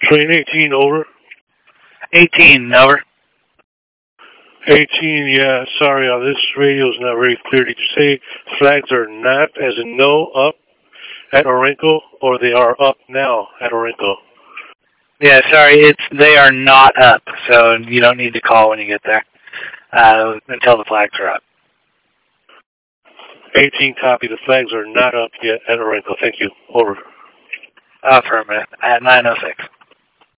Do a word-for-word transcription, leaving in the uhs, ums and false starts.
Train eighteen, over. eighteen, over. eighteen, yeah, sorry, uh, this radio is not very clear. Did you say flags are not, as in no, up at Orenco, or they are up now at Orenco? Yeah, sorry, it's they are not up, so you don't need to call when you get there uh, until the flags are up. eighteen, copy. The flags are not up yet at Orenco. Thank you. Over. Affirmative at nine oh six.